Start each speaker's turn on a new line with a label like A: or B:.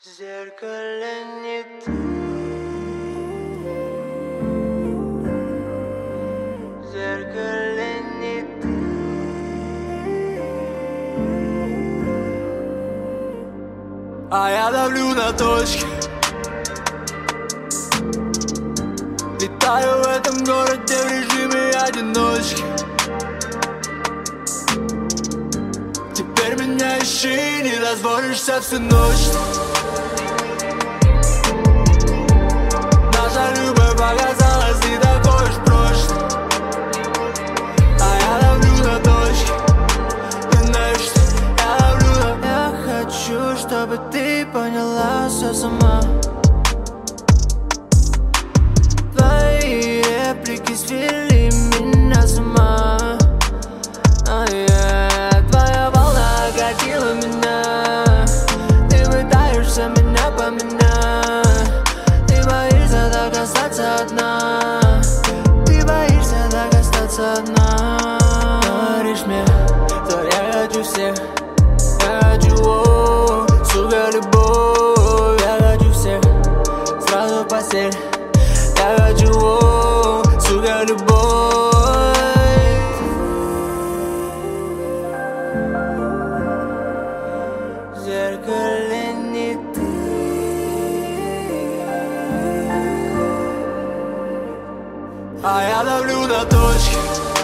A: В зеркале не ты, в зеркале не ты. А я давлю на точки, летаю в этом городе в режиме одиночки. Теперь меня ищи, не дозволишься всю ночь. Наша любовь показалась не такой уж прошлой. А я давлю на точки, ты знаешь, что я давлю на... Я хочу, чтобы ты поняла все сама. Твои реплики свели меня с ума. Твоя волна окатила меня. Ты пытаешься меня поменять. Ты боишься так остаться одна. Ты боишься так остаться одна. Говоришь мне, что я хочу всех. Я хочу, сука, любовь. Я хочу всех, сразу в постель. Я хочу, сука, любовь. В зеркале не ты. А я давлю на точки,